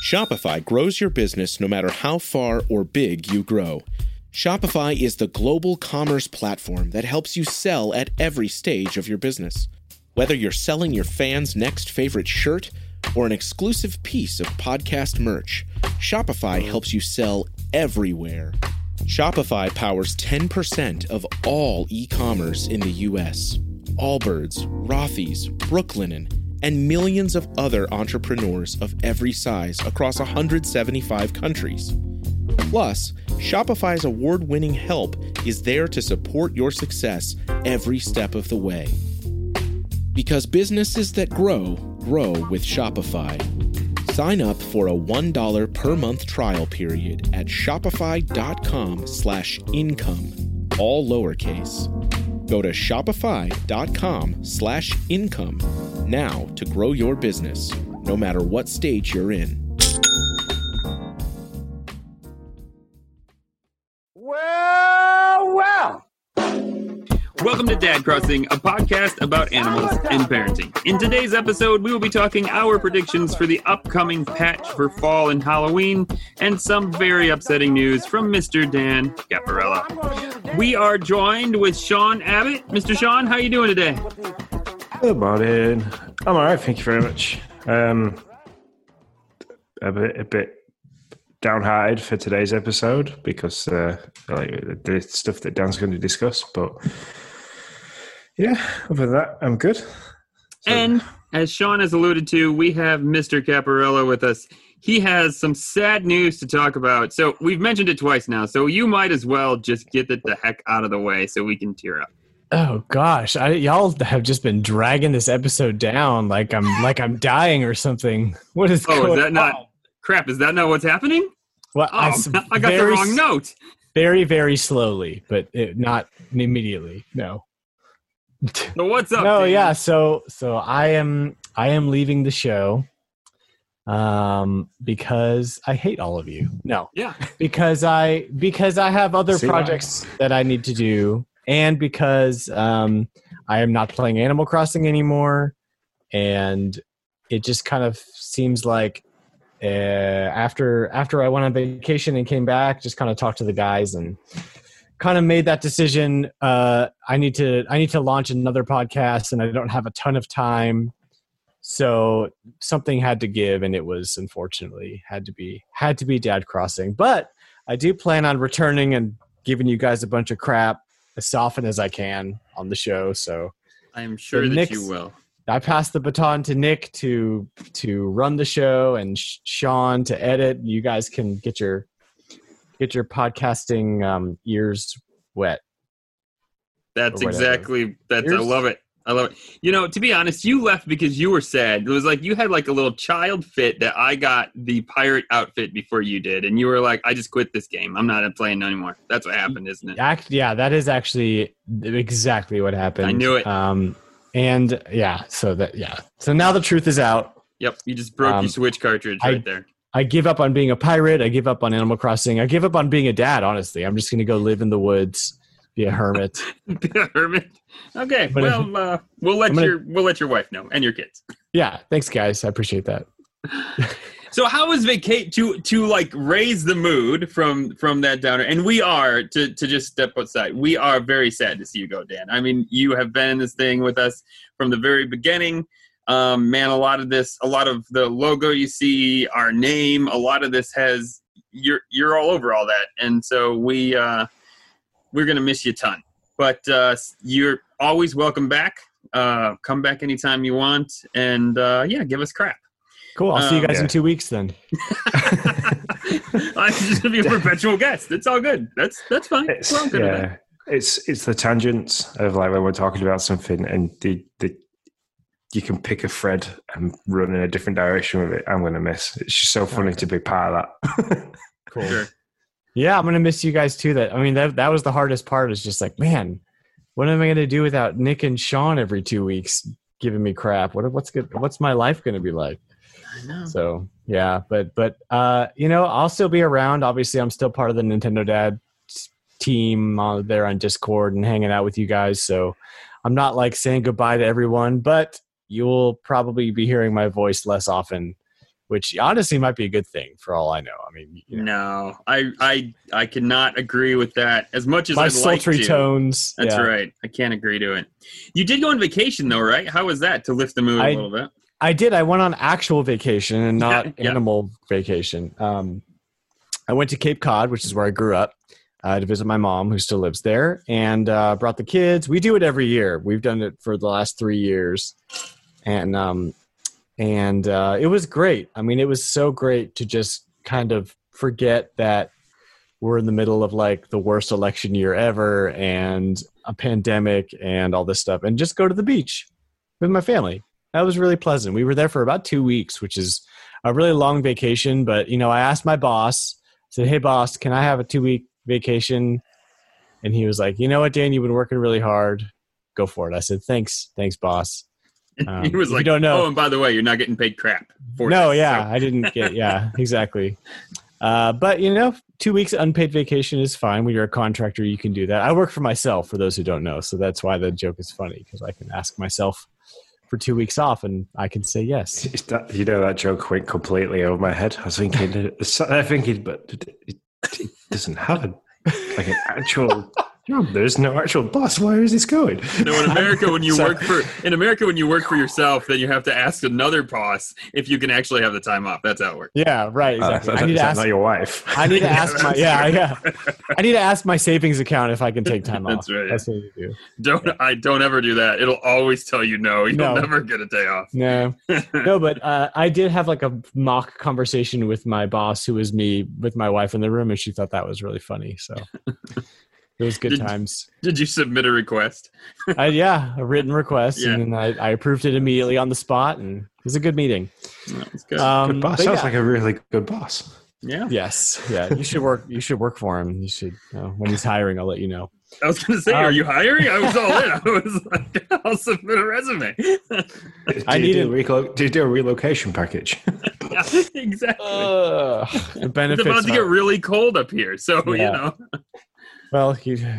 Shopify grows your business no matter how far or big you grow. Shopify is the global commerce platform that helps you sell at every stage of your business. Whether you're selling your fans' next favorite shirt or an exclusive piece of podcast merch, Shopify helps you sell everywhere. Shopify powers 10% of all e-commerce in the U.S. Allbirds, Rothy's, Brooklinen, and millions of other entrepreneurs of every size across 175 countries. Plus, Shopify's award-winning help is there to support your success every step of the way. Because businesses that grow, grow with Shopify. Sign up for a $1 per month trial period at shopify.com/income, all lowercase. Go to shopify.com/income now to grow your business, no matter what stage you're in. Well. Welcome to Dad Crossing, a podcast about animals and parenting. In today's episode, we will be talking our predictions for the upcoming patch for fall and Halloween, and some very upsetting news from Mr. Dan Caparella. We are joined with Sean Abbott. Mr. Sean, how are you doing today? Good morning. I'm all right, thank you very much. A bit downhearted for today's episode because like the stuff that Dan's going to discuss, but yeah, other than that, I'm good. And as Sean has alluded to, we have Mr. Caparella with us. He has some sad news to talk about. So we've mentioned it twice now, so you might as well just get it the heck out of the way so we can tear up. Oh gosh, y'all have just been dragging this episode down like I'm dying or something. What is going on? Is that not crap? Is that not what's happening? Well, I got the wrong note. Very, very slowly, but not immediately. No. So what's up? No, Dan? yeah. So I am leaving the show, because I hate all of you. No. Yeah. Because I have other projects that I need to do, and because I am not playing Animal Crossing anymore, and it just kind of seems like after I went on vacation and came back, just kind of talked to the guys and kind of made that decision. I need to launch another podcast, and I don't have a ton of time, so something had to give, and it was unfortunately had to be Dad Crossing. But I do plan on returning and giving you guys a bunch of crap as often as I can on the show. So I'm sure that you will. I passed the baton to Nick to run the show, and Sean to edit. You guys can get your podcasting ears wet. That's exactly that. I love it. You know, to be honest, you left because you were sad. It was like you had like a little child fit that I got the pirate outfit before you did, and you were like, "I just quit this game. I'm not playing anymore." That's what happened, isn't it? Yeah, that is actually exactly what happened. I knew it. And yeah, so now the truth is out. Yep, you just broke your Switch cartridge right there. I give up on being a pirate. I give up on Animal Crossing. I give up on being a dad, honestly. I'm just going to go live in the woods, be a hermit. Be a hermit? Okay, but we'll let your wife know and your kids. Yeah, thanks, guys. I appreciate that. So how was to like raise the mood from that downer? And we are, to just step outside, we are very sad to see you go, Dan. I mean, you have been in this thing with us from the very beginning. Man, a lot of the logo you see, our name, a lot of this you're all over all that. And so we're going to miss you a ton. But you're always welcome back. Come back anytime you want. And give us crap. Cool. I'll see you guys in 2 weeks then. I'm just going to be a perpetual guest. It's all good. That's fine. We're all good with that. It's the tangents of like when we're talking about something and you can pick a thread and run in a different direction with it. I'm going to miss. It's just so funny to be part of that. Cool. Sure. Yeah, I'm going to miss you guys too. That was the hardest part, is just like, man, what am I going to do without Nick and Sean every 2 weeks giving me crap? What's my life going to be like? I know. So yeah, but I'll still be around. Obviously, I'm still part of the Nintendo Dad team there on Discord and hanging out with you guys. So I'm not like saying goodbye to everyone, but you'll probably be hearing my voice less often which honestly might be a good thing for all I know. I mean, No, I cannot agree with that as much as my I'd like sultry to. tones. That's yeah. right. I can't agree to it. You did go on vacation though, right? How was that to lift the mood a little bit? I did. I went on actual vacation and not Yeah. animal vacation. I went to Cape Cod, which is where I grew up, to visit my mom, who still lives there, and brought the kids. We do it every year. We've done it for the last 3 years, and it was great. I mean, it was so great to just kind of forget that we're in the middle of like the worst election year ever and a pandemic and all this stuff, and just go to the beach with my family. That was really pleasant. We were there for about 2 weeks, which is a really long vacation. But, I asked my boss, said, "Hey, boss, can I have a 2-week vacation?" And he was like, "You know what, Dan, you've been working really hard. Go for it." I said, Thanks, boss. He was like, don't know, "Oh, and by the way, you're not getting paid crap for no, this, yeah, so." I didn't get, yeah, exactly. But, 2 weeks unpaid vacation is fine. When you're a contractor, you can do that. I work for myself, for those who don't know. So that's why the joke is funny, because I can ask myself for 2 weeks off and I can say yes. That joke went completely over my head. I was thinking, but it doesn't have an actual job. There's no actual boss. Where is this going? No, in America, when you work for yourself, then you have to ask another boss if you can actually have the time off. That's how it works. Yeah, right. Exactly. I need to ask not your wife. I need to ask my I need to ask my savings account if I can take time off. That's right. That's what you do. Don't ever do that. It'll always tell you no. You'll No. never get a day off. No, but I did have like a mock conversation with my boss, who was me with my wife in the room, and she thought that was really funny. So it was good times. Did you submit a request? A written request, Yeah. and then I approved it immediately on the spot, and it was a good meeting. That's good. Good boss. but Sounds yeah. like a really good boss. Yeah. Yes, yeah. You should work for him. You should when he's hiring. I'll let you know. I was going to say, are you hiring? I was all in. I was like, I'll submit a resume. Do you do a relocation package? Yeah, exactly. The It's benefits about to get really cold up here, so Yeah. Well,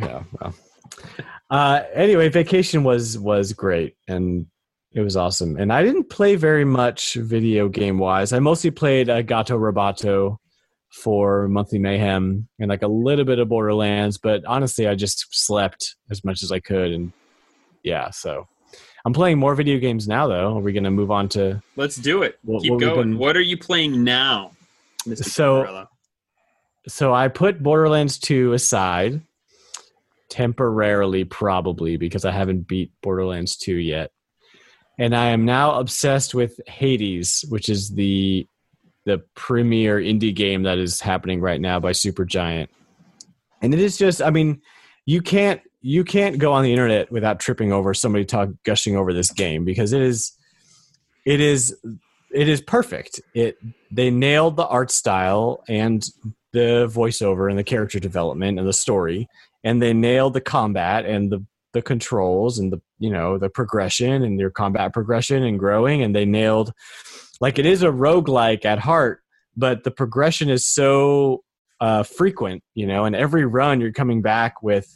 anyway, vacation was great, and it was awesome. And I didn't play very much video game wise. I mostly played Gato Roboto for Monthly Mayhem and like a little bit of Borderlands, but honestly, I just slept as much as I could. And so I'm playing more video games now, though. Are we going to move on to? Let's do it. Keep what going. What are you playing now, Mr. Caparella? So I put Borderlands 2 aside temporarily, probably because I haven't beat Borderlands 2 yet. And I am now obsessed with Hades, which is the premier indie game that is happening right now by Supergiant. And it is just, I mean, you can't go on the internet without tripping over somebody gushing over this game, because it is perfect. They nailed the art style and the voiceover and the character development and the story, and they nailed the combat and the controls and the progression and your combat progression and growing, and they nailed, like, it is a roguelike at heart, but the progression is so frequent, and every run you're coming back with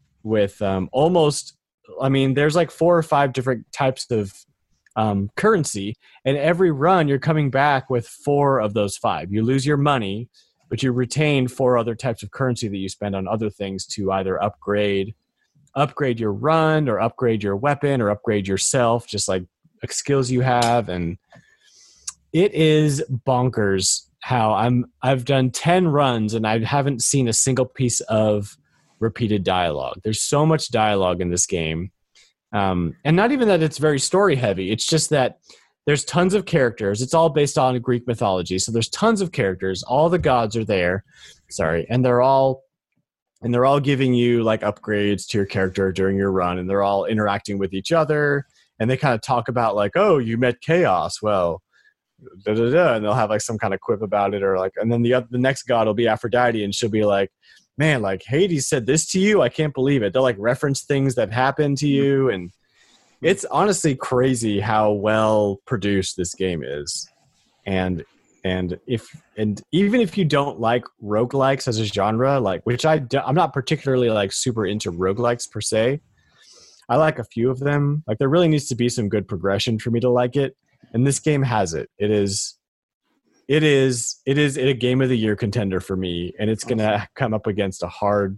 almost, I mean, there's like 4 or 5 different types of currency, and every run you're coming back with 4 of those 5. You lose your money, but you retain 4 other types of currency that you spend on other things to either upgrade your run or upgrade your weapon or upgrade yourself, just like skills you have. And it is bonkers how I've done 10 runs and I haven't seen a single piece of repeated dialogue. There's so much dialogue in this game. And not even that it's very story heavy. It's just that there's tons of characters. It's all based on Greek mythology. So there's tons of characters. All the gods are there. And they're all giving you like upgrades to your character during your run, and they're all interacting with each other. And they kind of talk about like, oh, you met Chaos. Well, and they'll have like some kind of quip about it, or like, and then the next god will be Aphrodite, and she'll be like, man, like Hades said this to you. I can't believe it. They'll like reference things that happened to you, and it's honestly crazy how well produced this game is. And even if you don't like roguelikes as a genre, like, which I'm not particularly like super into roguelikes per se. I like a few of them. Like, there really needs to be some good progression for me to like it. And this game has it. It is it is a game of the year contender for me, and it's gonna come up against a hard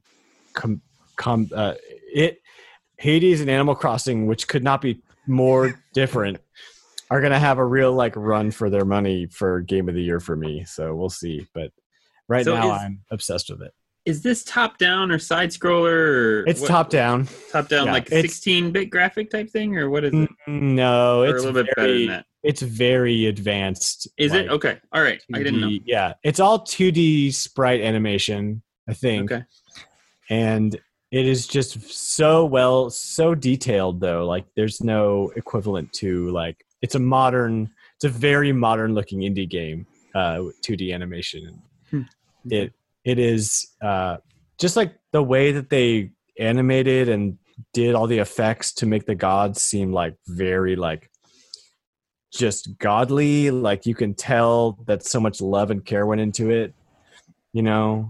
Hades and Animal Crossing, which could not be more different, are gonna have a real like run for their money for game of the year for me. So we'll see. But right now I'm obsessed with it. Is this top down or side scroller? Or it's top down. Top down, like 16-bit graphic type thing, or what is it? No, it's a little bit better than that. It's very advanced. Is it? Okay. All right. 2D, I didn't know. Yeah. It's all 2D sprite animation, I think. Okay. And it is just so detailed though. Like there's no equivalent to like it's a very modern looking indie game, 2D animation. It is just like the way that they animated and did all the effects to make the gods seem like very like just godly, like you can tell that so much love and care went into it, you know.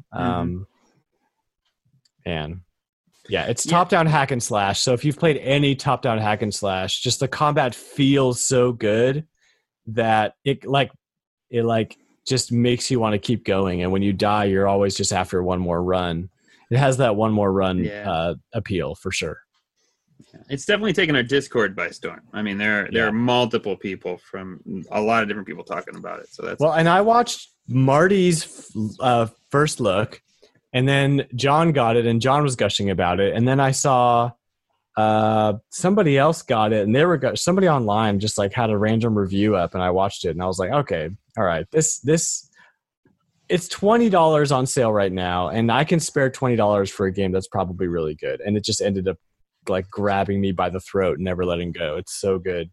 And yeah, it's top-down hack and slash. So if you've played any top-down hack and slash, just the combat feels so good that it just makes you want to keep going. And when you die, you're always just after one more run. It has that one more run appeal for sure. It's definitely taken our Discord by storm. I mean, there are multiple people from a lot of different people talking about it. So that's and I watched Marty's first look, and then John got it, and John was gushing about it, and then I saw somebody else got it, and somebody online just like had a random review up, and I watched it, and I was like, okay, all right, this it's $20 on sale right now, and I can spare $20 for a game that's probably really good, and it just ended up like grabbing me by the throat and never letting go. It's so good.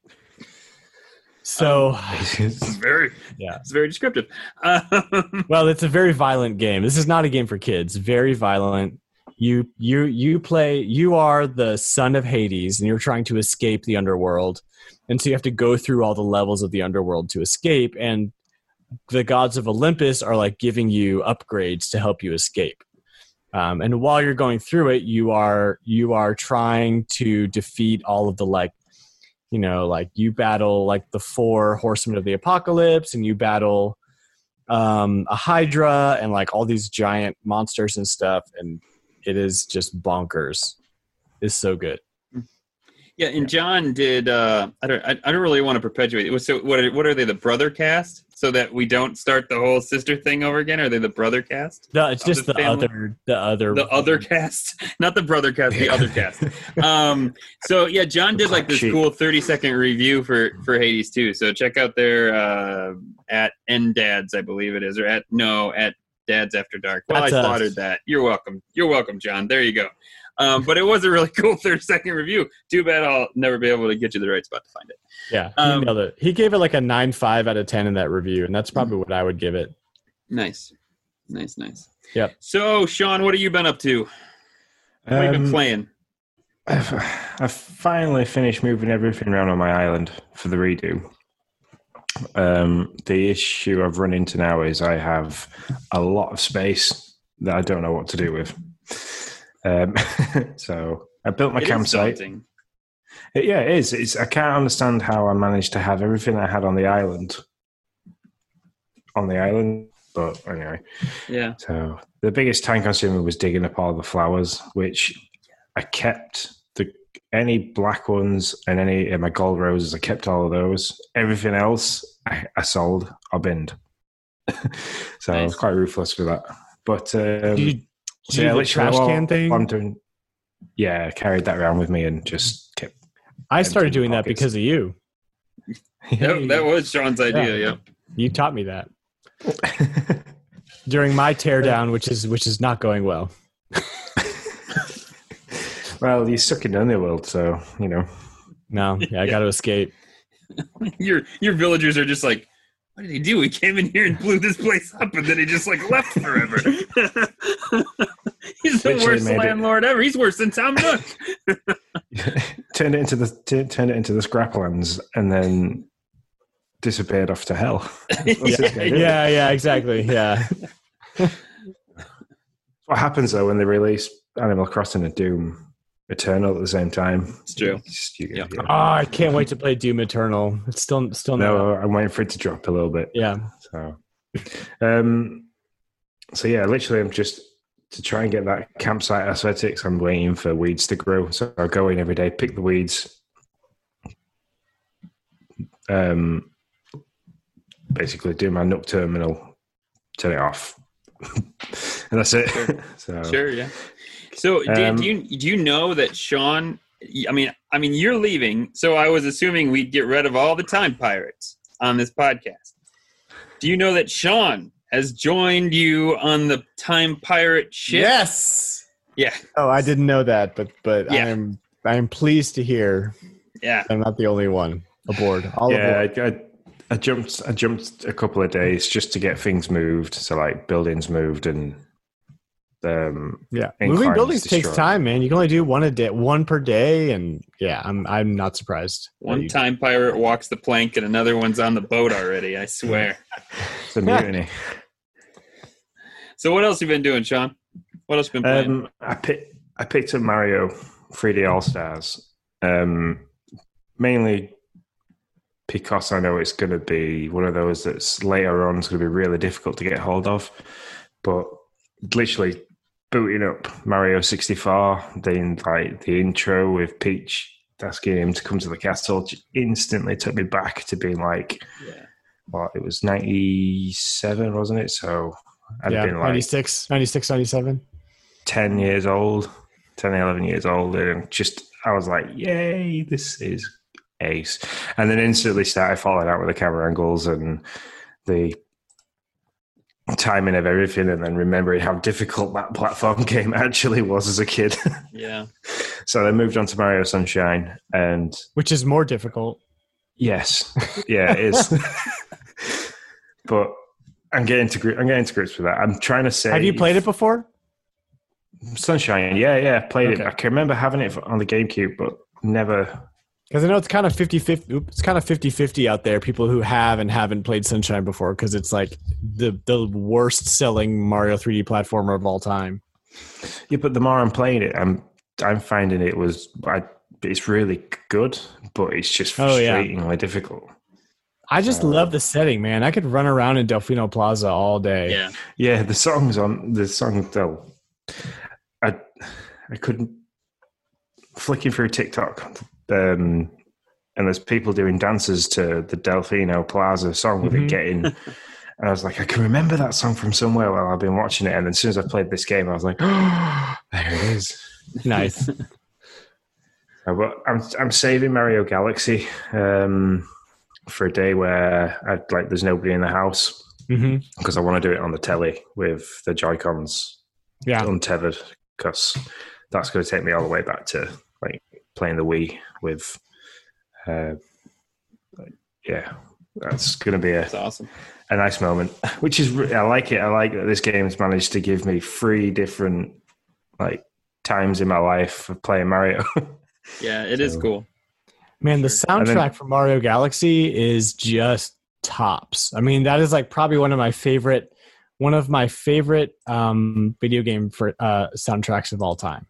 So it's very descriptive. Well, it's a very violent game. This is not a game for kids. Very violent. You are the son of Hades, and you're trying to escape the underworld, and so you have to go through all the levels of the underworld to escape, and the gods of Olympus are like giving you upgrades to help you escape. And while you're going through it, you are trying to defeat all of the you battle like the 4 horsemen of the apocalypse, and you battle a Hydra and like all these giant monsters and stuff, and it is just bonkers. It's so good. Yeah, and John did. I don't really want to perpetuate it. So what are they? The brother cast, so that we don't start the whole sister thing over again. Are they the brother cast? No, it's just the other cast, not the brother cast, the other cast. So yeah, John did like this cool 30-second review for Hades 2. So check out their at NDads, I believe it is, or at Dads After Dark. Well, that's I slaughtered that. You're welcome. You're welcome, John. There you go. But it was a really cool 30-second review. Too bad I'll never be able to get you the right spot to find it. Yeah, he nailed it. He gave it like a 9.5 out of 10 in that review, and that's probably what I would give it. Nice. Yep. So, Sean, what have you been up to? What have you been playing? I've finally finished moving everything around on my island for the redo. The issue I've run into now is I have a lot of space that I don't know what to do with. So I built my campsite. It is. I can't understand how I managed to have everything I had on the island. But anyway. Yeah. So the biggest time consumer was digging up all the flowers, which I kept any black ones and any my gold roses. I kept all of those. Everything else I sold or binned. So nice. I was quite ruthless with that. But the trash can thing? I carried that around with me and just kept. I started doing that because of you. That was Sean's idea. Yeah, you taught me that during my teardown, which is not going well. Well, you're stuck in the underworld, so you know. No, I got to escape. Your villagers are just like, what did he do? He came in here and blew this place up, and then he just like left forever. He's the worst landlord ever. He's worse than Tom Nook. Turned it into the scraplands, and then disappeared off to hell. Yeah, exactly. Yeah. What happens though when they release Animal Crossing and Doom Eternal at the same time? It's true. I can't wait to play Doom Eternal. It's still no. I'm waiting for it to drop a little bit. Yeah. So So yeah, literally, I'm just to try and get that campsite aesthetics. I'm waiting for weeds to grow, so I'll go in every day, pick the weeds, basically do my Nook terminal, turn it off, and that's it. Sure. Sure, yeah. So, Dan, do you know that Sean? I mean, you're leaving, so I was assuming we'd get rid of all the time pirates on this podcast. Do you know that Sean has joined you on the time pirate ship? Yes. Yeah. Oh, I didn't know that, but yeah. I am pleased to hear. Yeah. I'm not the only one aboard. Aboard. I jumped a couple of days just to get things moved. So like buildings moved and moving buildings takes time, man. You can only do one per day, and I'm not surprised. One time pirate walks the plank, and another one's on the boat already. I swear. It's a mutiny. So what else have you been doing, Sean? What else have you been playing? I picked up Mario 3D All Stars, mainly because I know it's going to be one of those that's later on. It's going to be really difficult to get hold of, but literally booting up Mario 64, then like the intro with Peach asking him to come to the castle, instantly took me back to being like, it was 97, wasn't it? So I'd been like 96, 97. 10 years old, 10, 11 years old. And I was like, yay, this is ace. And then instantly started falling out with the camera angles and the timing of everything, and then remembering how difficult that platform game actually was as a kid. Yeah. So I moved on to Mario Sunshine, and which is more difficult. Yes. Yeah, it is. But I'm getting to grips with that. I'm trying to say. Have you played it before? Sunshine, yeah, played it. I can remember having it on the GameCube, but never. Because I know it's kind of 50-50. It's kind of 50-50 out there. People who have and haven't played Sunshine before, because it's like the worst selling Mario 3D platformer of all time. Yeah, but the more I'm playing it, I'm finding it's really good, but it's just frustratingly difficult. I just love the setting, man. I could run around in Delfino Plaza all day. Yeah. The song though. I couldn't flicking through TikTok. And there's people doing dances to the Delfino Plaza song with it getting, and I was like, I can remember that song from somewhere while I've been watching it. And as soon as I played this game, I was like, oh, there it is. Nice. But I'm saving Mario Galaxy for a day where there's nobody in the house, because I want to do it on the telly with the Joy-Cons untethered, because that's going to take me all the way back to like playing the Wii with that's going to be awesome. A nice moment, which is I like it. I like that this game's managed to give me 3 different like times in my life of playing Mario. Yeah, it is cool. Man, the soundtrack for Mario Galaxy is just tops. I mean, that is like probably one of my favorite video game for soundtracks of all time.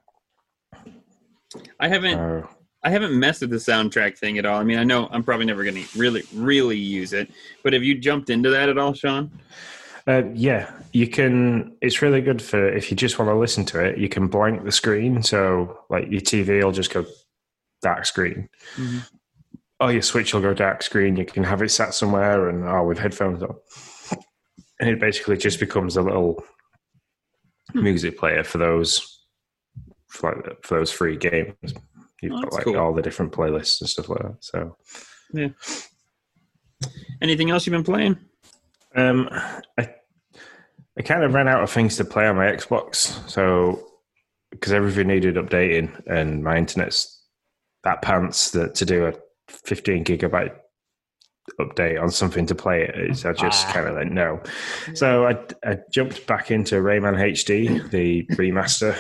I haven't messed with the soundtrack thing at all. I mean, I know I'm probably never going to really use it, but have you jumped into that at all, Sean? Yeah, you can. It's really good for if you just want to listen to it. You can blank the screen, so like your TV will just go dark screen, or your Switch will go dark screen. You can have it sat somewhere and with headphones on, and it basically just becomes a little music player for those free games. You've got like cool. all the different playlists and stuff like that. So, yeah. Anything else you've been playing? I kind of ran out of things to play on my Xbox, so because everything needed updating and my internet's that pants that to do a 15 gigabyte update on something to play it, I just kind of like no. So I jumped back into Rayman HD, the remaster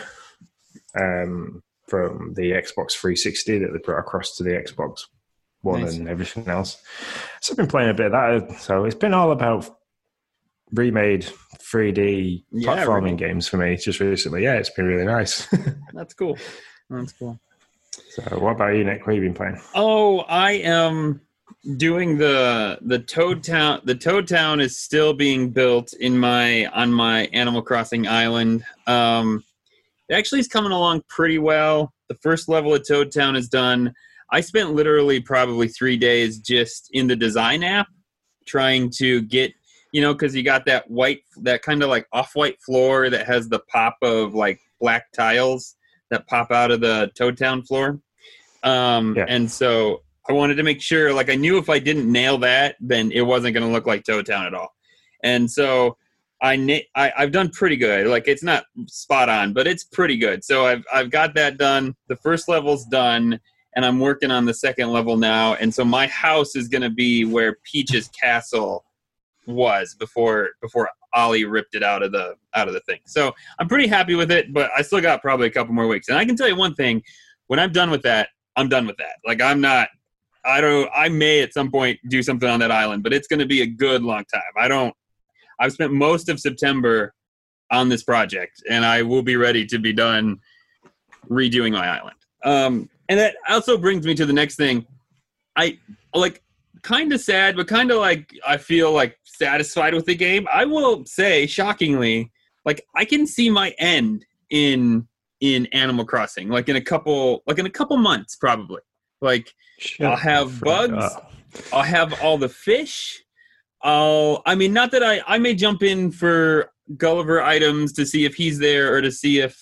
from the Xbox 360 that they brought across to the Xbox One and everything else. So I've been playing a bit of that. So it's been all about remade 3D platforming games for me just recently. Yeah, it's been really nice. That's cool. That's cool. So what about you, Nick? What have you been playing? Oh, I am doing the Toad Town. The Toad Town is still being built on my Animal Crossing island. It actually is coming along pretty well. The first level of Toad Town is done. I spent literally probably 3 days just in the design app trying to get, because you got that kind of like off-white floor that has the pop of like black tiles that pop out of the Toad Town floor. And so I wanted to make sure, like I knew if I didn't nail that, then it wasn't going to look like Toad Town at all. And so I've done pretty good. Like it's not spot on, but it's pretty good. So I've got that done. The first level's done, and I'm working on the second level now. And so my house is going to be where Peach's castle was before Ollie ripped it out of the thing. So I'm pretty happy with it, but I still got probably a couple more weeks. And I can tell you one thing: when I'm done with that, I'm done with that. Like I may at some point do something on that island, but it's going to be a good long time. I've spent most of September on this project, and I will be ready to be done redoing my island. And that also brings me to the next thing. I like kind of sad, but kind of like I feel like satisfied with the game. I will say, shockingly, like I can see my end in Animal Crossing, like in a couple months probably. Like I'll have bugs, I'll have all the fish. Not that I may jump in for Gulliver items to see if he's there, or to see if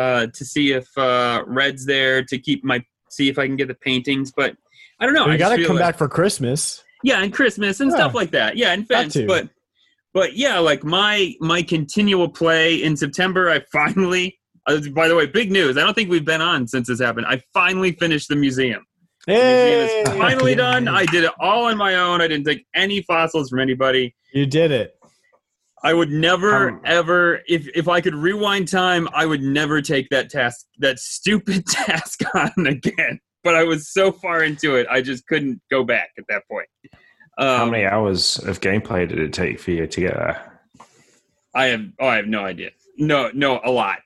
Red's there, to see if I can get the paintings. But I don't know. You got to come back for Christmas. Yeah, and Christmas and stuff like that. Yeah, and Fence. But yeah, like my continual play in September, I finally. By the way, big news. I don't think we've been on since this happened. I finally finished the museum. Hey! The museum is finally done. I did it all on my own. I didn't take any fossils from anybody. You did it. I would never, ever, if I could rewind time, I would never take that stupid task on again. But I was so far into it, I just couldn't go back at that point. How many hours of gameplay did it take for you to get there? I have no idea. No, a lot.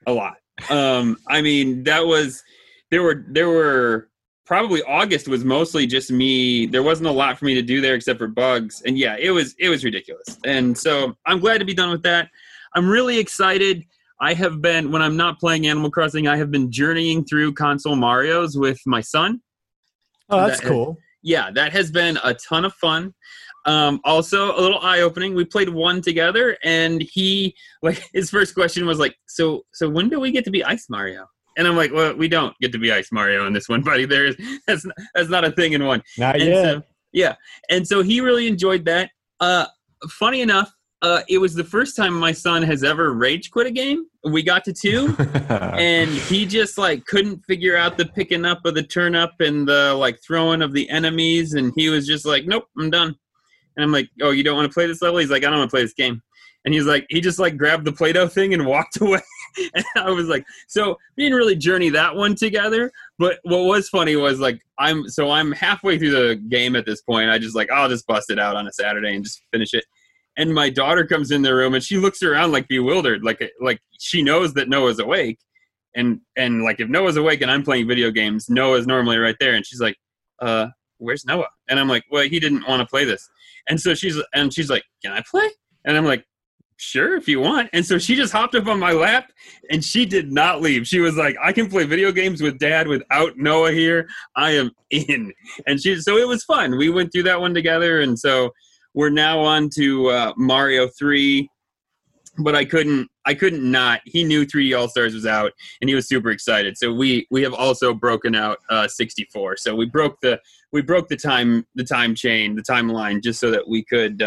There were probably August was mostly just me. There wasn't a lot for me to do there except for bugs. And yeah, it was ridiculous. And so I'm glad to be done with that. I'm really excited. I have been, when I'm not playing Animal Crossing, I have been journeying through console Marios with my son. Oh, that's cool. That has been a ton of fun. Also a little eye-opening. We played one together, and his first question was like, so when do we get to be Ice Mario? And I'm like, well, we don't get to be Ice Mario in this one, buddy. That's not a thing in one. Not yet. So, and so he really enjoyed that. Funny enough, it was the first time my son has ever rage quit a game. We got to 2, and he just like couldn't figure out the picking up of the turn up and the like throwing of the enemies, and he was just like, nope, I'm done. And I'm like, oh, you don't want to play this level? He's like, I don't want to play this game. And he just like grabbed the Play-Doh thing and walked away. And I was like, so we didn't really journey that one together. But what was funny was like, I'm halfway through the game at this point. I just like, I'll just bust it out on a Saturday and just finish it. And my daughter comes in the room and she looks around like bewildered, like she knows that Noah's awake. And like if Noah's awake and I'm playing video games, Noah's normally right there. And she's like, where's Noah? And I'm like, well, he didn't want to play this. And so she's like, can I play? And I'm like, sure, if you want. And so she just hopped up on my lap, and she did not leave. She was like, I can play video games with Dad without Noah here. I am in. And so it was fun. We went through that one together, and so we're now on to Mario 3. But I couldn't not. He knew 3D All-Stars was out, and he was super excited. So we have also broken out 64. So we broke the time chain, the timeline, just so that we could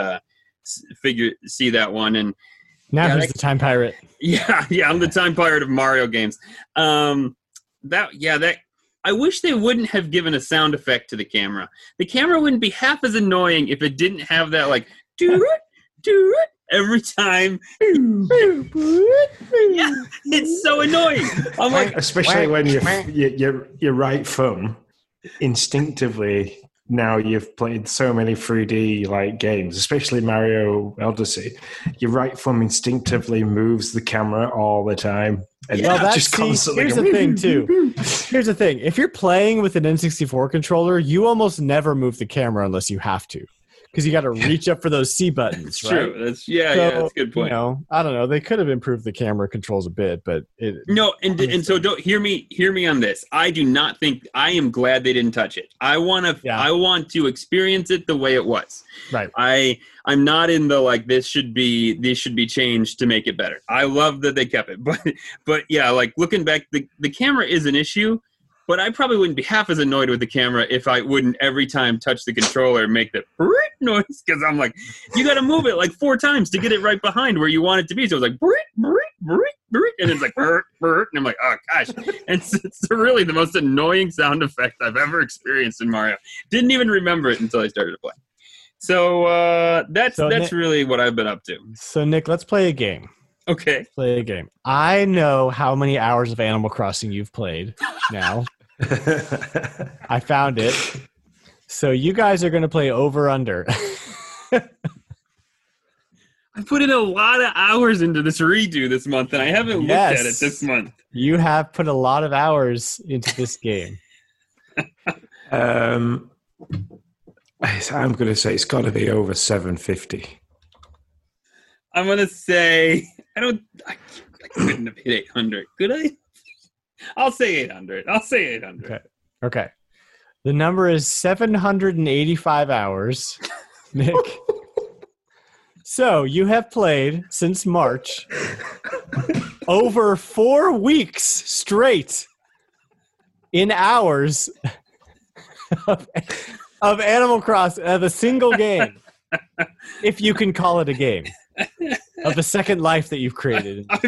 see that one. And now who's the time pirate? Yeah, I'm the time pirate of Mario games. That I wish they wouldn't have given a sound effect to the camera. The camera wouldn't be half as annoying if it didn't have that like do it every time. Yeah, it's so annoying. I'm like, especially when your right thumb instinctively now you've played so many 3D like games, especially Mario Odyssey, your right thumb instinctively moves the camera all the time. And well, that's just constantly. Here's the thing, too. Here's the thing: if you're playing with an N64 controller, you almost never move the camera unless you have to, because you got to reach up for those C buttons. That's right? true. That's a good point. You know, I don't know. They could have improved the camera controls a bit, but so don't hear me on this. I do not think. I am glad they didn't touch it. I want to experience it the way it was. Right. I'm not in the like this should be changed to make it better. I love that they kept it, but yeah, like looking back, the camera is an issue. But I probably wouldn't be half as annoyed with the camera if I wouldn't every time touch the controller make the noise, because I'm like, you got to move it like 4 times to get it right behind where you want it to be. So it's like, and it's like, and I'm like, oh gosh. And it's really the most annoying sound effect I've ever experienced in Mario. Didn't even remember it until I started to play. So that's really what I've been up to. So Nick, let's play a game. Okay. Let's play a game. I know how many hours of Animal Crossing you've played now. I found it. So you guys are going to play over under. I put in a lot of hours into this redo this month, and I haven't looked at it this month. You have put a lot of hours into this game. I'm going to say it's got to be over 750. I'm going to say I couldn't have hit 800. Could I? I'll say 800. Okay. The number is 785 hours, Nick. So you have played since March over 4 weeks straight in hours of Animal Crossing, of a single game, if you can call it a game, of the second life that you've created. I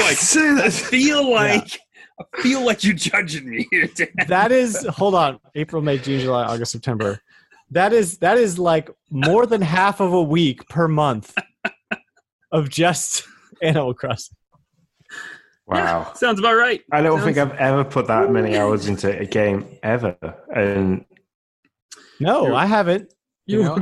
feel like you're judging me here, Dan. That is, hold on, April, May, June, July, August, September. That is like more than half of a week per month of just Animal Crossing. Wow. Yeah, sounds about right. I don't think I've ever put that many hours into a game ever. And no, I haven't. No.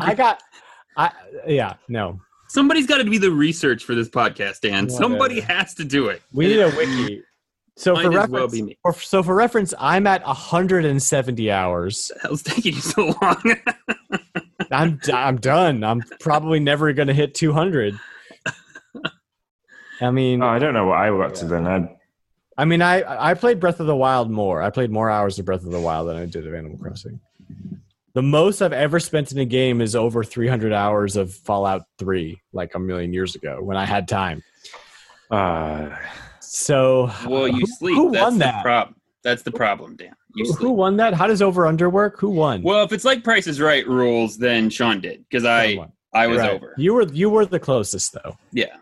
Somebody's got to be the research for this podcast, Dan. Somebody has to do it. We need a wiki. So for reference, I'm at 170 hours. The hell's taking you so long? I'm done. I'm probably never going to hit 200. I mean, I don't know what I got to then. I played Breath of the Wild more. I played more hours of Breath of the Wild than I did of Animal Crossing. The most I've ever spent in a game is over 300 hours of Fallout 3, like a million years ago when I had time. So, well, you sleep. Who won that? That's the problem, Dan. Who won that? How does over under work? Who won? Well, if it's like Price is Right rules, then Sean did, because I was over. You were the closest though. Yeah.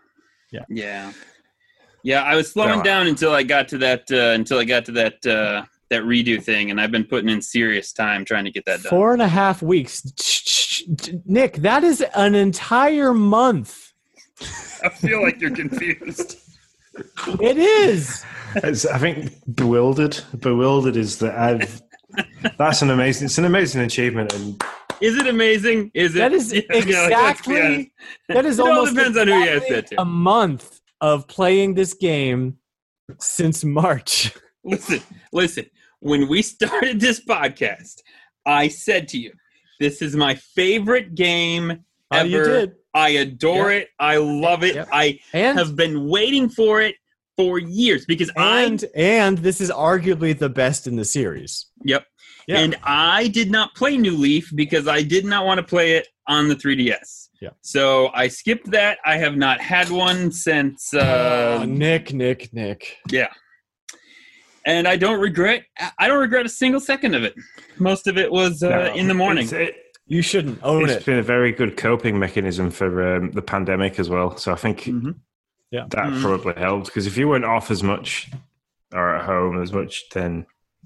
I was slowing down until I got to that that redo thing, and I've been putting in serious time trying to get that done. 4.5 weeks, Nick. That is an entire month. I feel like you're confused. It is. I think bewildered. Bewildered is that that's an amazing achievement. And is it amazing? That is exactly. That is almost depends on who you ask that to. A month of playing this game since March. Listen. When we started this podcast, I said to you, "This is my favorite game ever. You did. I adore it. I love it. I have been waiting for it for years because and this is arguably the best in the series. Yep. Yeah. And I did not play New Leaf because I did not want to play it on the 3DS. Yeah. So I skipped that. I have not had one since. Nick. Yeah. And I don't regret a single second of it. Most of it was in the morning. You shouldn't own it. It's been a very good coping mechanism for the pandemic as well. So I think that probably helped, because if you weren't off as much or at home as much, then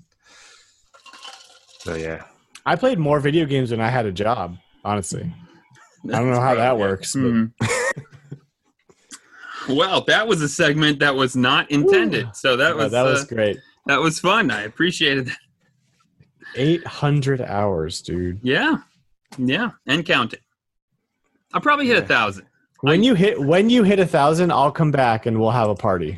I played more video games when I had a job, honestly. I don't know how that works. But. Well, that was a segment that was not intended. So that was great. That was fun. I appreciated that. 800 hours, dude. Yeah, and counting. I'll probably hit 1,000. When you hit 1,000, I'll come back and we'll have a party.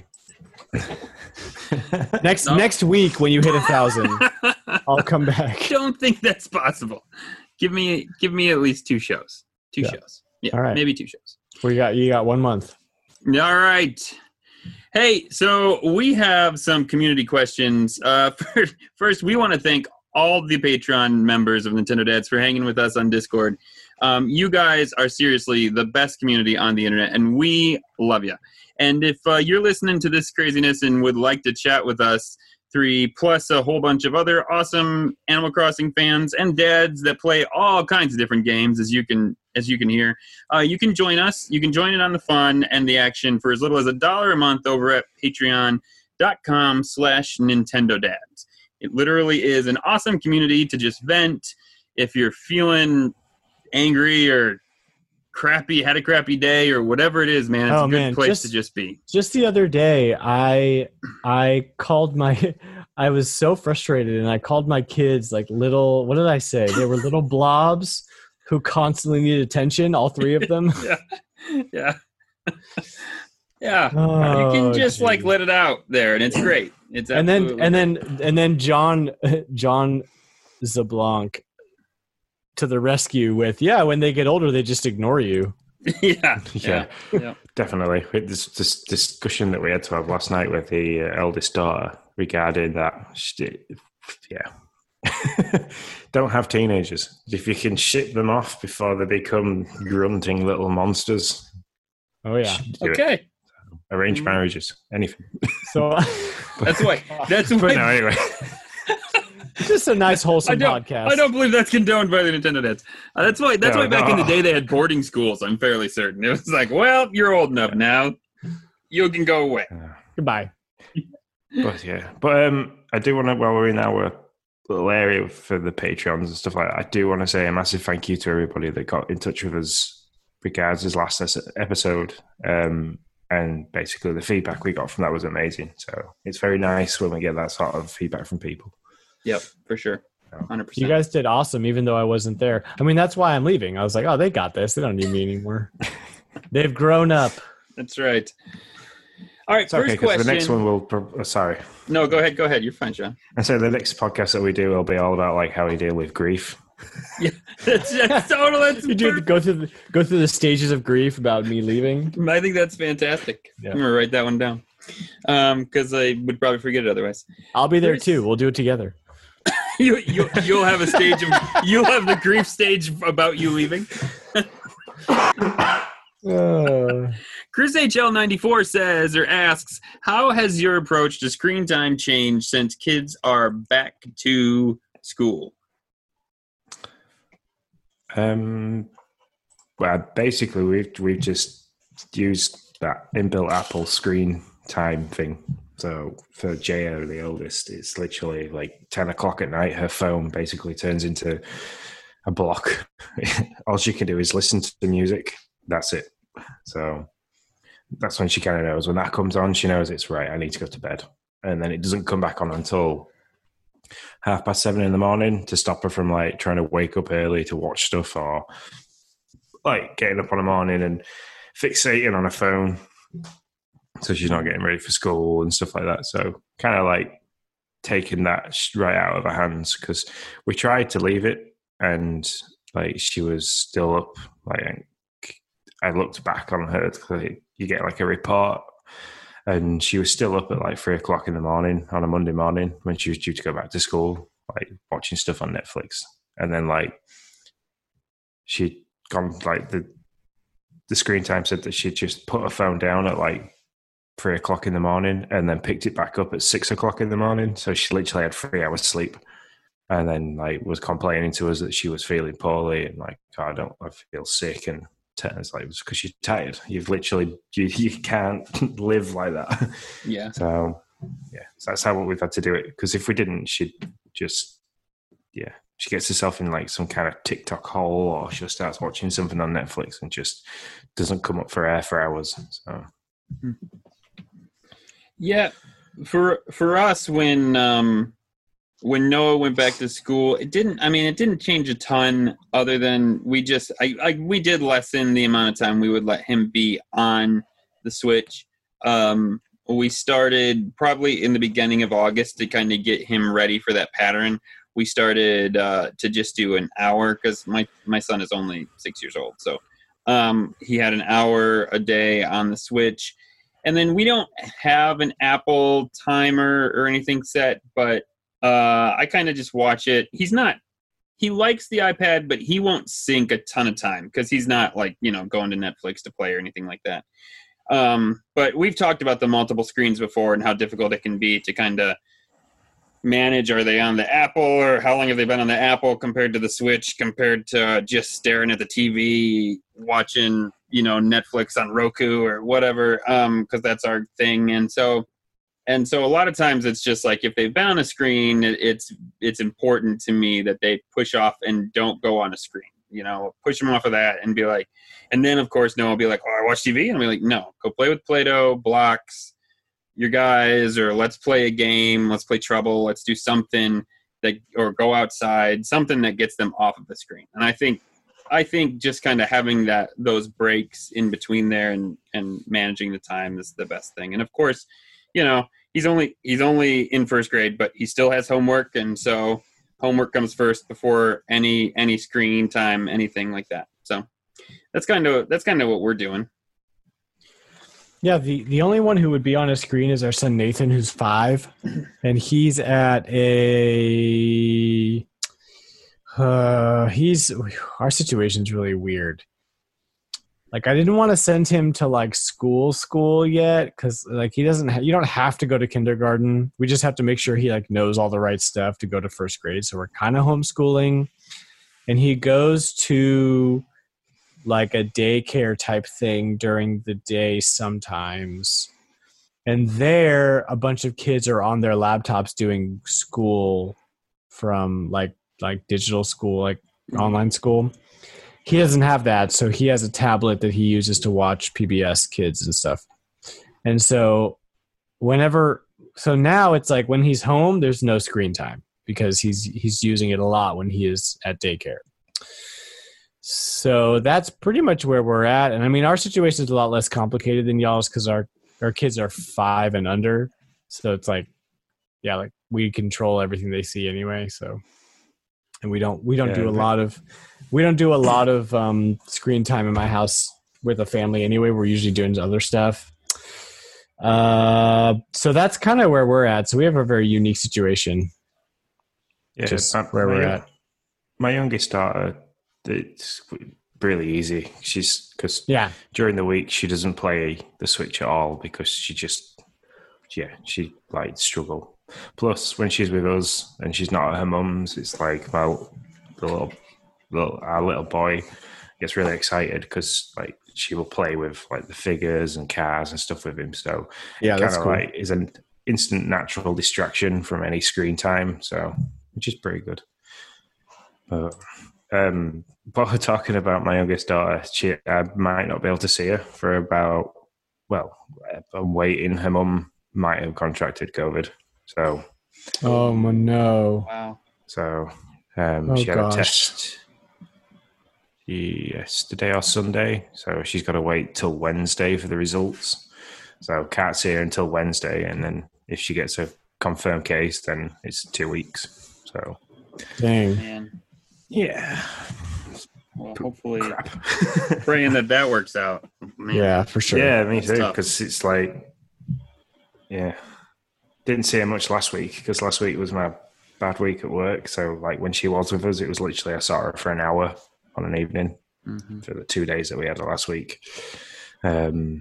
Next week when you hit 1,000, I'll come back. I don't think that's possible. Give me at least 2 shows. 2 shows. Yeah, all right. Maybe 2 shows. You got 1 month. All right. Hey, so we have some community questions. First, we want to thank all the Patreon members of Nintendo Dads for hanging with us on Discord. You guys are seriously the best community on the internet, and we love you. And if you're listening to this craziness and would like to chat with us 3, plus a whole bunch of other awesome Animal Crossing fans and dads that play all kinds of different games, as you can hear, you can join us. You can join in on the fun and the action for as little as $1 a month over at patreon.com/NintendoDads. It literally is an awesome community to just vent. If you're feeling angry or crappy, had a crappy day or whatever it is, man, it's a good place to just be. Just the other day, I called I was so frustrated, and I called my kids like little, what did I say? They were little blobs who constantly needed attention, all 3 of them. Yeah. You can just like let it out there, and it's great. It's and then John Zablanc to the rescue with, when they get older, they just ignore you. Yeah. Definitely. This discussion that we had to have last night with the eldest daughter regarding that. Don't have teenagers. If you can ship them off before they become grunting little monsters. Oh yeah. Okay. Arranged marriages, anything. So that's why. But no, anyway. Just a nice, wholesome podcast. I don't believe that's condoned by the Nintendo Dads. That's why back in the day they had boarding schools, I'm fairly certain. It was like, well, you're old enough now. You can go away. Goodbye. But I do want to, while we're in our little area for the Patreons and stuff like that, I do want to say a massive thank you to everybody that got in touch with us regards his last episode. And basically the feedback we got from that was amazing. So it's very nice when we get that sort of feedback from people. Yep, for sure. 100%. You guys did awesome, even though I wasn't there. I mean, that's why I'm leaving. I was like, oh, they got this. They don't need me anymore. They've grown up. That's right. All right, it's first question. The next one will... sorry. No, go ahead. You're fine, Sean. And so the next podcast that we do will be all about like how we deal with grief. Yeah, that's total. You do go through the stages of grief about me leaving. I think that's fantastic. Yeah. I'm gonna write that one down because I would probably forget it otherwise. I'll be there too. We'll do it together. You'll have a stage of you'll have the grief stage about you leaving. Chris HL94 says or asks, how has your approach to screen time changed since kids are back to school? Well, basically, we've just used that inbuilt Apple screen time thing. So for Jo, the oldest, it's literally like 10 o'clock at night. Her phone basically turns into a block. All she can do is listen to the music. That's it. So that's when she kind of knows. When that comes on, she knows it's right. I need to go to bed. And then it doesn't come back on until 7:30 in the morning to stop her from like trying to wake up early to watch stuff or like getting up on the morning and fixating on her phone. So she's not getting ready for school and stuff like that. So kind of like taking that right out of her hands because we tried to leave it and like she was still up. Like I looked back on her, you get like a report and she was still up at like 3 o'clock in the morning on a Monday morning when she was due to go back to school, like watching stuff on Netflix. And then like she'd gone like the screen time said that she'd just put her phone down at like 3 o'clock in the morning and then picked it back up at 6 o'clock in the morning. So she literally had 3 hours sleep and then like was complaining to us that she was feeling poorly and like, I feel sick. And it's like, it's because you're tired. You've literally, you can't live like that. Yeah. So that's how we've had to do it. Because if we didn't, she'd just, she gets herself in like some kind of TikTok hole or she starts watching something on Netflix and just doesn't come up for air for hours. So. Yeah. For us, when when Noah went back to school, it didn't change a ton other than we did lessen the amount of time we would let him be on the Switch. We started probably in the beginning of August to kind of get him ready for that pattern. We started to just do an hour because my son is only 6 years old. So he had an hour a day on the Switch. And then we don't have an Apple timer or anything set, but I kind of just watch it. He likes the iPad, but he won't sink a ton of time because he's not like, going to Netflix to play or anything like that. But we've talked about the multiple screens before and how difficult it can be to kind of manage. Are they on the Apple, or how long have they been on the Apple compared to the Switch, compared to just staring at the TV, watching, Netflix on Roku or whatever, because that's our thing. And so a lot of times it's just like, if they've been on a screen, it's important to me that they push off and don't go on a screen, push them off of that and be like, and then of course, Noah will be like, oh, I watch TV. And I'll be like, no, go play with Play-Doh, blocks, your guys, or let's play a game, let's play Trouble, let's do something or go outside, something that gets them off of the screen. And I think just kind of having those breaks in between there and managing the time is the best thing. And of course, he's only in first grade, but he still has homework, and so homework comes first before any screen time, anything like that. So that's kind of what we're doing. Yeah, the only one who would be on a screen is our son Nathan, who's 5, and he's at our situation's really weird. Like, I didn't want to send him to like school yet, because like you don't have to go to kindergarten. We just have to make sure he like knows all the right stuff to go to first grade. So we're kind of homeschooling, and he goes to like a daycare type thing during the day sometimes. And there, a bunch of kids are on their laptops doing school from like digital school, like online school. He doesn't have that, so he has a tablet that he uses to watch PBS Kids and stuff. And so now it's like when he's home, there's no screen time because he's using it a lot when he is at daycare. So that's pretty much where we're at. And I mean, our situation is a lot less complicated than y'all's because our kids are 5 and under. So it's like, yeah, like we control everything they see anyway. So, and we don't do a lot of screen time in my house with a family anyway. We're usually doing other stuff. So that's kind of where we're at. So we have a very unique situation. Yeah, just where we're at. My youngest daughter, it's really easy. During the week she doesn't play the Switch at all because she like struggle. Plus, when she's with us and she's not at her mum's, it's like our little boy gets really excited because like she will play with like the figures and cars and stuff with him. So yeah, that's cool. Like is an instant natural distraction from any screen time. So which is pretty good. But we're talking about my youngest daughter. I might not be able to see her for about. Well, I'm waiting. Her mum might have contracted COVID. So. Oh no! Wow. So she had a test yesterday or Sunday. So she's got to wait till Wednesday for the results. So can't see her until Wednesday, and then if she gets a confirmed case, then it's 2 weeks. So. Dang. Man. Yeah. Well, hopefully, praying that works out. Man. Yeah, for sure. Yeah, me too. Because it's like, didn't see her much last week because last week was my bad week at work. So, like, when she was with us, it was literally I saw her for an hour on an evening for the 2 days that we had last week. So,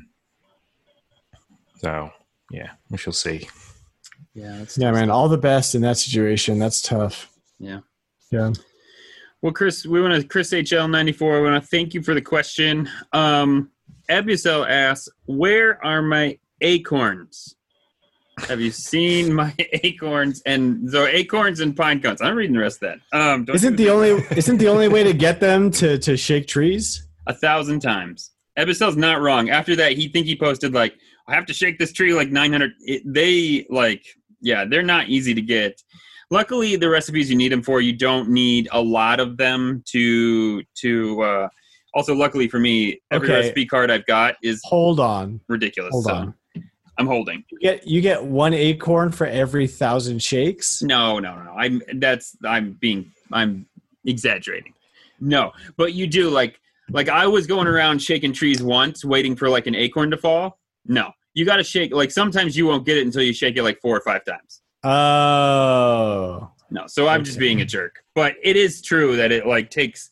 yeah, we shall see. Yeah, man. All the best in that situation. That's tough. Yeah. Yeah. Well, Chris HL94, I want to thank you for the question. Abusel asks, where are my acorns? Have you seen my acorns? And so acorns and pine cones. I'm reading the rest of that. Isn't the only way to get them to shake trees? 1,000 times. Abusel's not wrong. After that, he posted like, I have to shake this tree like 900. They're not easy to get. luckily, the recipes you need them for, you don't need a lot of them to also, luckily for me, every recipe card I've got is ridiculous. Hold on. I'm holding. You get 1 acorn for every 1,000 shakes? No. I'm exaggerating. No, but you do like I was going around shaking trees once, waiting for like an acorn to fall. No, you got to shake. Like sometimes you won't get it until you shake it like 4 or 5 times. Oh. No, so I'm just being a jerk. But it is true that it like takes.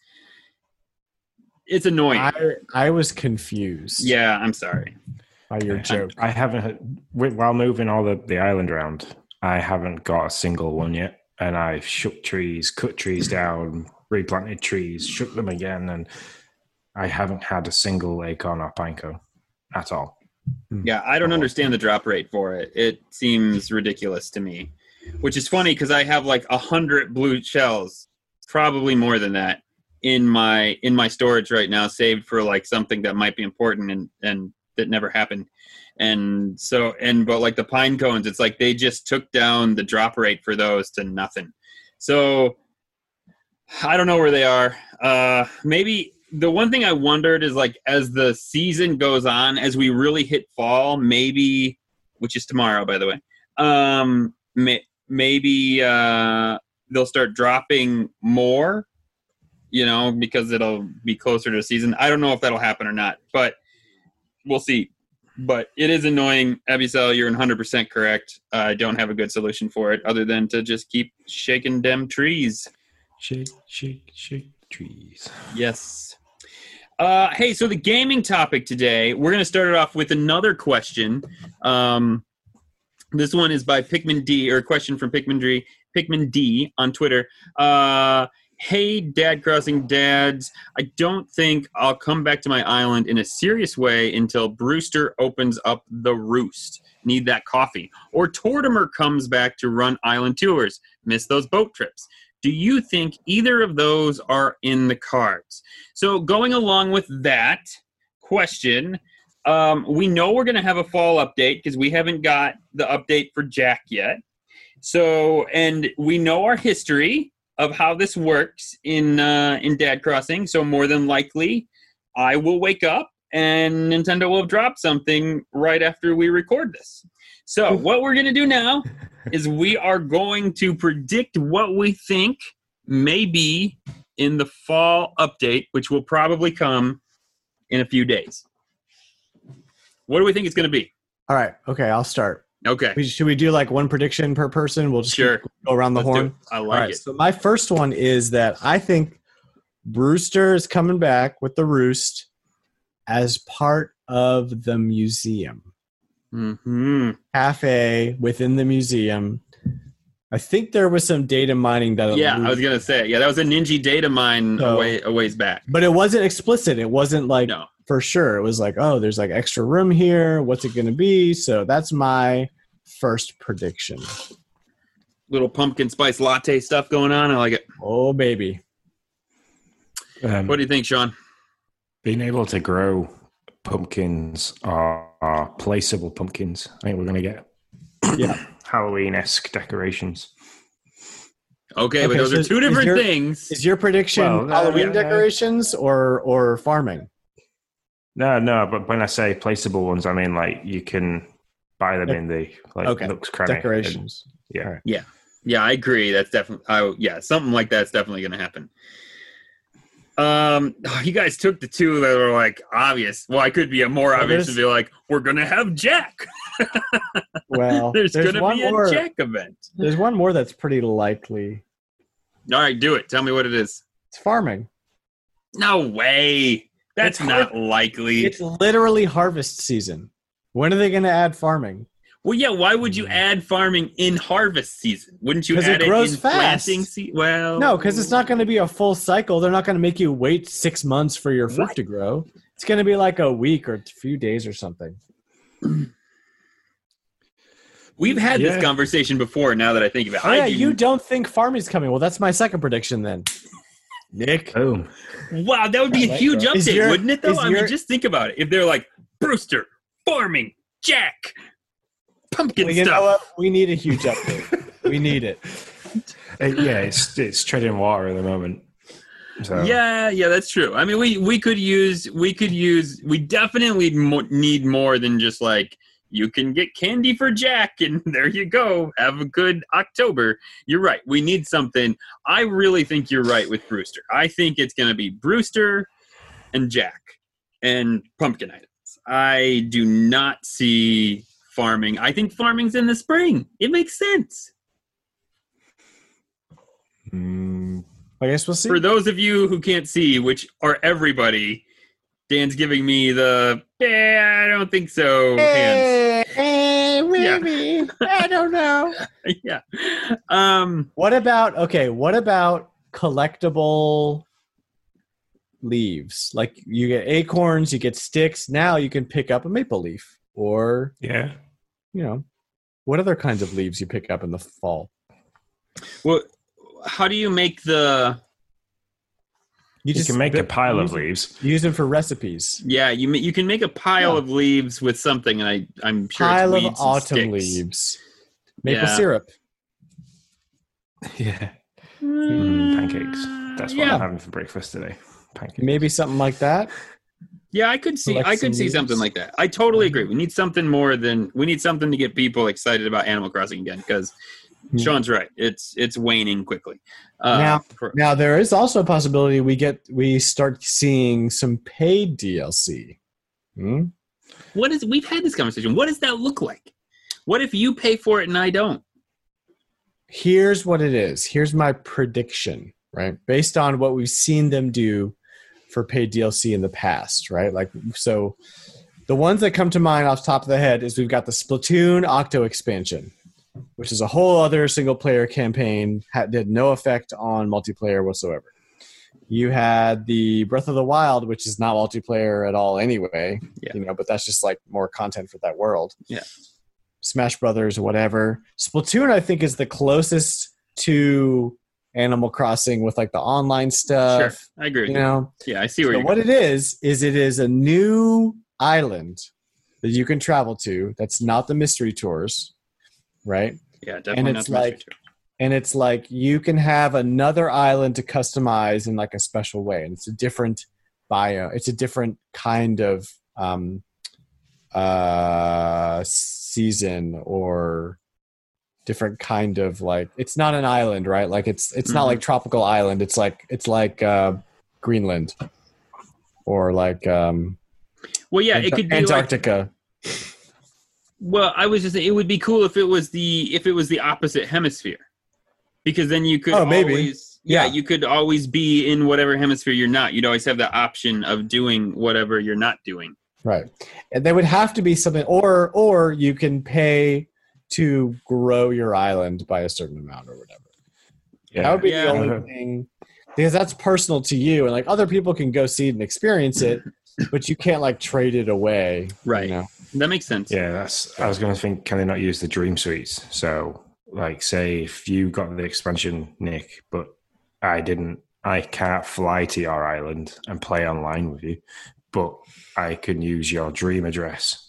It's annoying. I was confused. Yeah, I'm sorry. By your joke. I haven't, while moving all the island around, I haven't got a single one yet. And I've shook trees, cut trees down, replanted trees, shook them again, and I haven't had a single acorn or panko at all. Yeah, I don't understand the drop rate for it. It seems ridiculous to me, which is funny because I have like 100 blue shells, probably more than that, in my storage right now, saved for like something that might be important and that never happened. But like the pine cones, it's like they just took down the drop rate for those to nothing. So I don't know where they are. Maybe the one thing I wondered is like as the season goes on, as we really hit fall, maybe, which is tomorrow, by the way, maybe they'll start dropping more, because it'll be closer to the season. I don't know if that'll happen or not, but we'll see. But it is annoying. Abigail, you're 100% correct. I don't have a good solution for it other than to just keep shaking them trees. Shake trees. Yes. Hey, so the gaming topic today, we're going to start it off with another question. This one is by Pikmin D, or a question from Pikmin D on Twitter. Hey, Dad Crossing Dads, I don't think I'll come back to my island in a serious way until Brewster opens up the Roost. Need that coffee. Or Tortimer comes back to run island tours. Miss those boat trips. Do you think either of those are in the cards? So going along with that question, we know we're going to have a fall update because we haven't got the update for Jack yet. So, and we know our history of how this works in Dad Crossing. So more than likely, I will wake up and Nintendo will have dropped something right after we record this. So what we're going to do now is we are going to predict what we think may be in the fall update, which will probably come in a few days. What do we think it's going to be? All right. Okay, I'll start. Okay. Should we do like one prediction per person? We'll just go around the horn. I like it. So my first one is that I think Brewster is coming back with the Roost as part of the museum. Mm-hmm. Cafe within the museum. I think there was some data mining that. Yeah, I was gonna say. Yeah, that was a Ninja data mine a ways back. But it wasn't explicit. It wasn't like for sure. It was like, oh, there's like extra room here. What's it gonna be? So that's my first prediction. Little pumpkin spice latte stuff going on. I like it. Oh baby. What do you think, Sean? Being able to grow pumpkins are placeable pumpkins. I think we're going to get Halloween-esque decorations. Okay, but those are two different things. Is your prediction Halloween decorations or farming? No, but when I say placeable ones, I mean like you can buy them in the looks crummy decorations. Yeah, I agree. That's definitely something like that's definitely going to happen. You guys took the two that were like obvious. Well, I could be more obvious to be like, we're gonna have Jack. Well, there's gonna be a Jack event. There's one more that's pretty likely. All right, do it. Tell me what it is. It's farming. No way. That's not likely. It's literally harvest season. When are they gonna add farming? Well, yeah. Why would you add farming in harvest season? Wouldn't you add it in planting season? Well, no, because it's not going to be a full cycle. They're not going to make you wait 6 months for your fruit to grow. It's going to be like a week or a few days or something. We've had this conversation before. Now that I think about it, you don't think farming's coming? Well, that's my second prediction then. Nick, boom! Wow, that would be a huge update, wouldn't it? Though, I mean, just think about it. If they're like Brewster, farming, Jack. Pumpkin stuff. Know what? We need a huge update. We need it. Yeah, it's treading water at the moment. So. Yeah, that's true. I mean, we definitely need more than just like, you can get candy for Jack and there you go. Have a good October. You're right. We need something. I really think you're right with Brewster. I think it's going to be Brewster and Jack and pumpkin items. I do not see farming. I think farming's in the spring. It makes sense. I guess we'll see. For those of you who can't see, which are everybody, Dan's giving me the I don't think so hands. Maybe. I don't know. Yeah. What about collectible leaves? Like you get acorns, you get sticks. Now you can pick up a maple leaf, or what other kinds of leaves you pick up in the fall? Well, how do you make the? You can make a pile of leaves. Use them for recipes. Yeah, you can make a pile of leaves with something, and I'm sure pile it's of autumn leaves. Maple syrup. Yeah. Pancakes. That's what I'm having for breakfast today. Pancakes. Maybe something like that. Yeah, I could see something like that. I totally agree. We need something to get people excited about Animal Crossing again, because Sean's right. It's waning quickly. Now there is also a possibility we start seeing some paid DLC. We've had this conversation. What does that look like? What if you pay for it and I don't? Here's what it is. Here's my prediction, right? Based on what we've seen them do for paid DLC in the past, right? Like, so the ones that come to mind off the top of the head is we've got the Splatoon Octo expansion, which is a whole other single-player campaign, did no effect on multiplayer whatsoever. You had the Breath of the Wild, which is not multiplayer at all anyway, but that's just like more content for that world. Yeah. Smash Brothers, whatever. Splatoon, I think, is the closest to Animal Crossing with like the online stuff. Sure, I agree with you. Yeah, I see where you're going. What it is it is a new island that you can travel to that's not the mystery tours, right? Yeah, definitely not the mystery tour. And it's like you can have another island to customize in like a special way. And it's a different bio. It's a different kind of season, or different kind of like, it's not an island, right? Like it's not like tropical island. It's like Greenland, or like it could be Antarctica. Well, I was just saying, it would be cool if it was the opposite hemisphere, because then you could you could always be in whatever hemisphere you're not. You'd always have the option of doing whatever you're not doing. Right. And there would have to be something, or you can pay to grow your island by a certain amount or whatever. Yeah. That would be the only thing, because that's personal to you, and like other people can go see it and experience it, but you can't like trade it away. Right. That makes sense. Yeah, I was going to think, can they not use the Dream Suites? So like, say if you got the expansion, Nick, but I can't fly to your island and play online with you, but I can use your Dream address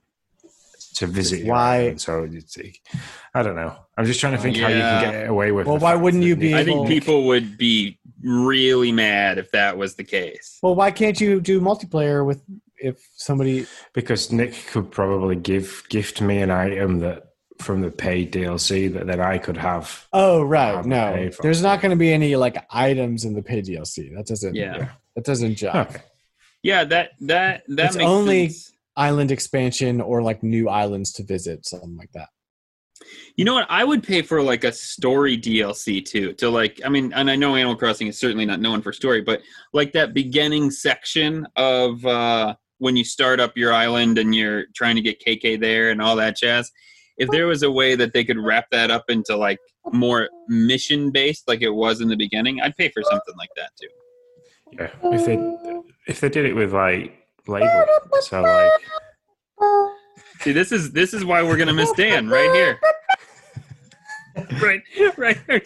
to visit your island. So I don't know. I'm just trying to think how you can get away with it. Well, why wouldn't you be I think people would be really mad if that was the case. Well, why can't you do multiplayer with if somebody? Because Nick could probably gift me an item that from the paid DLC that then I could have. Oh, right. No, there's not going to be any like items in the paid DLC. That doesn't. Yeah. That doesn't jive. Okay. Yeah, that it's makes only sense. Island expansion or like new islands to visit, something like that. You know what? I would pay for like a story DLC too. To like, I mean, and I know Animal Crossing is certainly not known for story, but like that beginning section of when you start up your island and you're trying to get KK there and all that jazz. If there was a way that they could wrap that up into like more mission based, like it was in the beginning, I'd pay for something like that too. Yeah, if they did it with like label, so like. See, this is why we're gonna miss Dan right here. right here.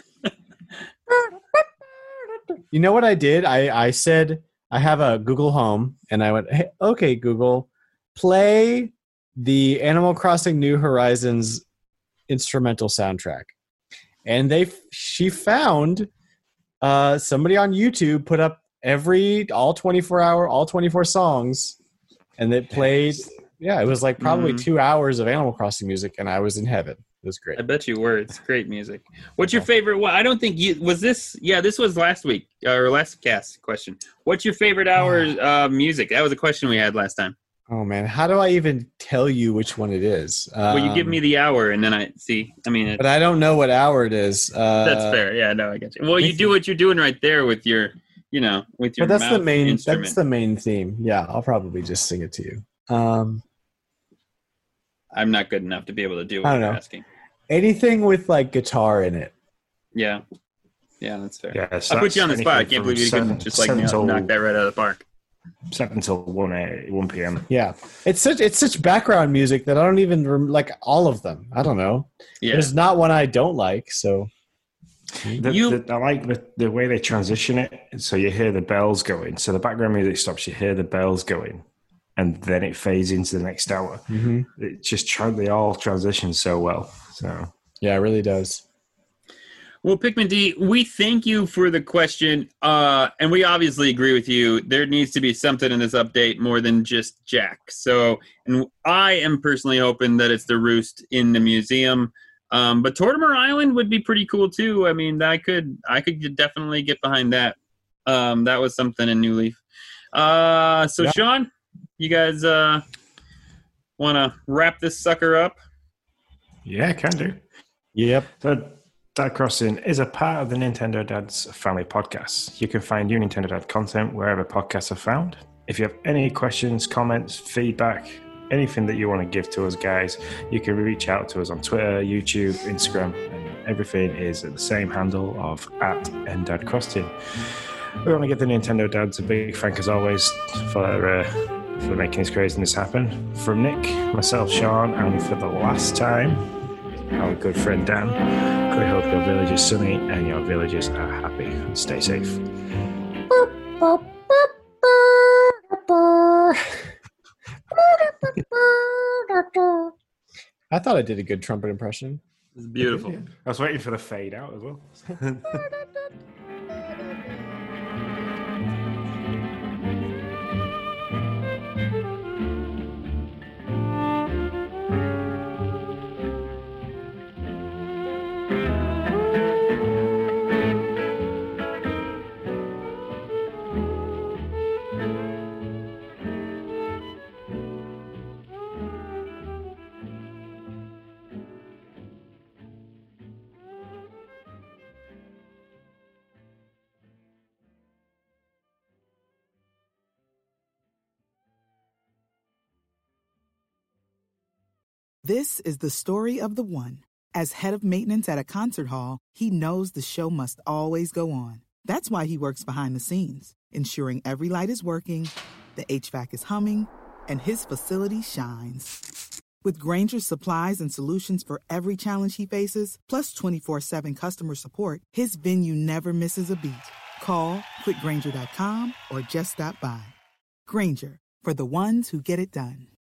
You know what I did? I said I have a Google Home, and I went, hey, okay, Google, play the Animal Crossing New Horizons instrumental soundtrack. and she found somebody on YouTube put up all 24 songs, and it played. Yeah, it was like probably 2 hours of Animal Crossing music, and I was in heaven. It was great. I bet you were. It's great music. What's your favorite one? I don't think was this. Yeah, this was last week or last cast question. What's your favorite hour music? That was a question we had last time. Oh man, how do I even tell you which one it is? Well, you give me the hour, and then I see. I mean, but I don't know what hour it is. That's fair. Yeah, no, I get you. Well, you do what you're doing right there with your, with your. But that's the main. Instrument. That's the main theme. Yeah, I'll probably just sing it to you. I'm not good enough to be able to do what you're asking. Anything with like guitar in it. Yeah, that's fair. Yeah, I put you on the spot. I can't believe you couldn't just like knock that right out of the park. 7 till 1 p.m. Yeah, it's such background music that I don't even like all of them. I don't know. Yeah. There's not one I don't like. So I like the way they transition it. So you hear the bells going. So the background music stops. You hear the bells going, and then it fades into the next hour. Mm-hmm. It just they all transition so well. So yeah, it really does. Well, Pikmin D, we thank you for the question, and we obviously agree with you. There needs to be something in this update more than just Jack. So, and I am personally hoping that it's the roost in the museum. But Tortimer Island would be pretty cool too. I mean, I could definitely get behind that. That was something in New Leaf. Yeah. Sean, you guys want to wrap this sucker up? Yeah, can do. Yep. So Dad Crossing is a part of the Nintendo Dads family podcast. You can find new Nintendo Dad content wherever podcasts are found. If you have any questions, comments, feedback, anything that you want to give to us, guys, you can reach out to us on Twitter, YouTube, Instagram, and everything is at the same handle of @NDadCrossing. We want to give the Nintendo Dads a big thank as always for making this craziness happen. From Nick, myself, Sean, and for the last time, our good friend Dan, we hope your village is sunny and your villagers are happy. And stay safe. I thought I did a good trumpet impression. It's beautiful. I was waiting for the fade out as well. This is the story of the one. As head of maintenance at a concert hall, he knows the show must always go on. That's why he works behind the scenes, ensuring every light is working, the HVAC is humming, and his facility shines. With Grainger's supplies and solutions for every challenge he faces, plus 24/7 customer support, his venue never misses a beat. Call quickgrainger.com or just stop by. Grainger, for the ones who get it done.